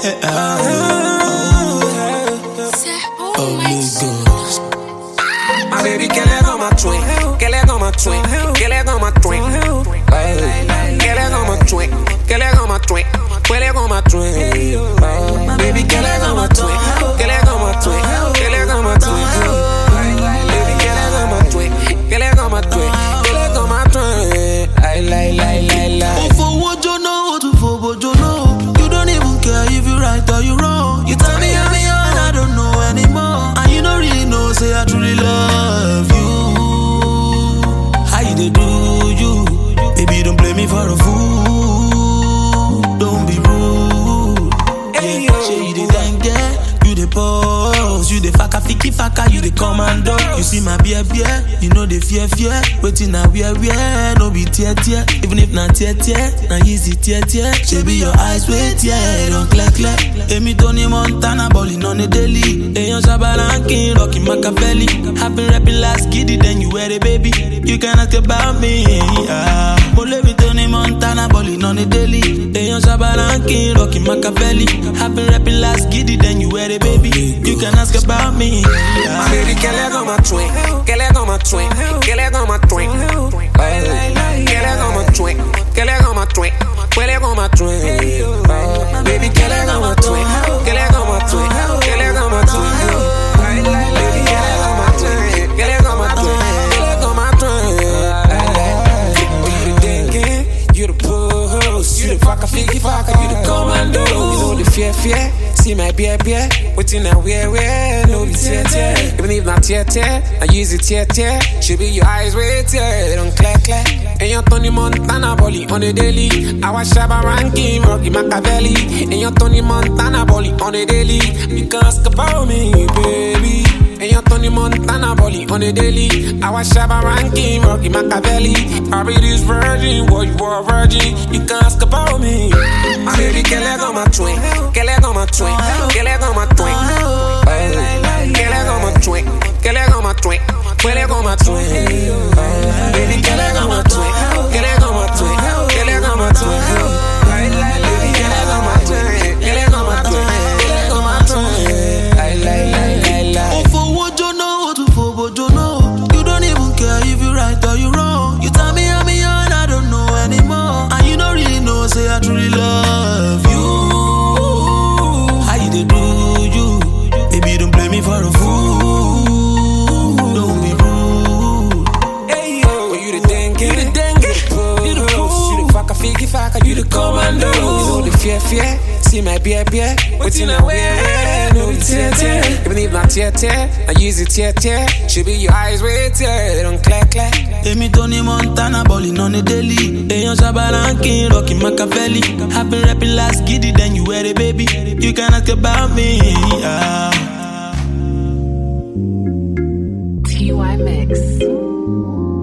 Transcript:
My baby, qu'elle est dans ma twin, qu'elle est dans ma twin, qu'elle est dans ma twin, qu'elle est dans ma twin, qu'elle est dans ma twin, qu'elle est dans ma twin. My baby, qu'elle est dans ma twin, qu'elle est dans ma twin, qu'elle est dans ma twin. Baby, qu'elle est dans ma twin, qu'elle est dans ma twin, qu'elle est dans ma twin. Oh, for what you know, for what you know. You don't even care if you right or you wrong. You tell me I'm young, I don't know anymore. And you don't really know, say I truly love you. How you they do you? Baby, don't blame me for a fool. Don't be rude. Hey, Yeah, say you the dengue, you the pose, you the faka fiki faka, you the commando. You see my beer, you know the fear. Waiting now we're no be tear. Even if not tear, now easy tear. She be your eyes wait, don't clear. Amy Tony Montana balling on the daily. Ayon Shabalankin, rocking Machiavelli. I've been rapping last kiddy, then you wear the baby. You can ask about me, yeah. Amy Tony Montana balling on the daily. Ayon Shabalankin, rocking Machiavelli. I've been rapping last kiddy, then you wear the baby. You can ask about me, yeah. My baby, qu'elle est dans ma twin, qu'elle est dans ma twin, qu'elle est dans ma twin, qu'elle est dans ma twin, qu'elle est dans ma twin, qu'elle est dans ma twin. Baby, qu'elle est dans ma twin, qu'elle est dans ma twin, qu'elle est dans ma twin. Baby, qu'elle est dans ma twin, qu'elle est dans ma twin, qu'elle est dans ma twin. You the thinking, you the pose, you the faka fiki faka, you the commando. You know the fear. See my beer, waiting now where, no be tear. Even if not tear, I use it tear. She be your eyes wait, don't clack. And your Tony Montana bolly on the daily. I was Shabba ranking, Rocky Machiavelli. And your Tony Montana bolly on the daily. You can ask about me, baby. And your Tony Montana bolly on the daily. I was Shabba ranking, Rocky Machiavelli. I be this virgin, what you are virgin. You can ask about me. My baby, qu'elle est dans ma twin, qu'elle est dans ma twin, qu'elle est dans ma twin, qu'elle est dans ma twin, qu'elle est dans ma twin, qu'elle est dans ma twin. Baby, qu'elle est dans ma twin, qu'elle est dans ma twin, qu'elle est dans ma twin. Baby, qu'elle est dans ma twin, qu'elle est dans ma twin, qu'elle est dans ma twin. Oh, for what you know, for what you know. You don't even care if you right or you wrong. You tell me I'm young, I don't know anymore. And you don't really know, say I truly love you. How you they do you? Baby, don't blame me for a fool. Don't be rude. Hey yo, you the dengue, you the pose, you the faka fiki faka, you the commando. You know the fear. See my beer, waiting now where, no be tear. Even if not tear, I use it tear. She be your eyes wait, don't clack. Amy Tony Montana balling on the daily. Ayon Shabalankin, rocking Machiavelli. I've been rapping last kiddy, then you wear the baby. You can ask about me, yeah. TY Mix.